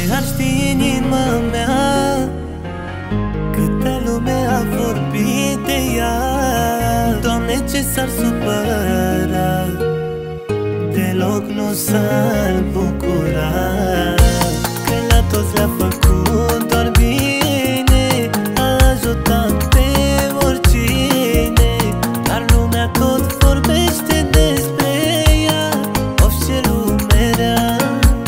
ar ști inima mea câtă lume a vorbit de ea. Doamne, ce s-ar supăra, deloc nu s-ar bucura, că la toți le-a făcut doar bine, a ajutat pe oricine, dar lumea tot vorbește despre ea. Of, ce lume rea!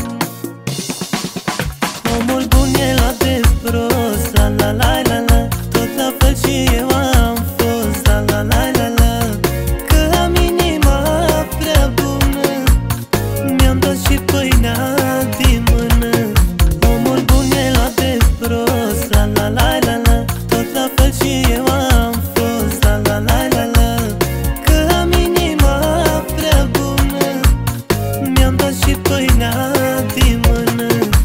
Omul bun e luat de prost, la la la la la, tot la fel și eu am fost, la la la la la, că am inima prea bună, mi-am dat și pâinea din mână. Omul bun e luat de prost, la la la la la, tot la fel și eu am fost, la la la la la, că am inima prea bună, mi-am dat și pâinea din mână.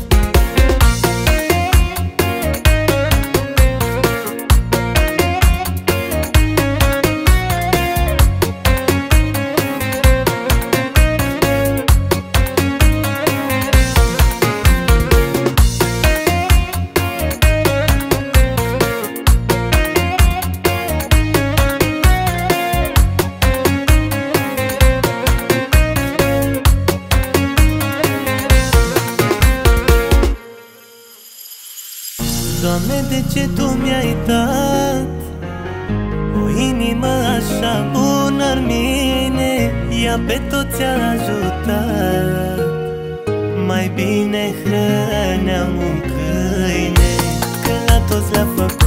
Doamne, de ce Tu mi-ai dat o inimă așa bună-ar mine? Ea pe toți a ajutat, mai bine hrăneam un câine, că la toți le-a făcut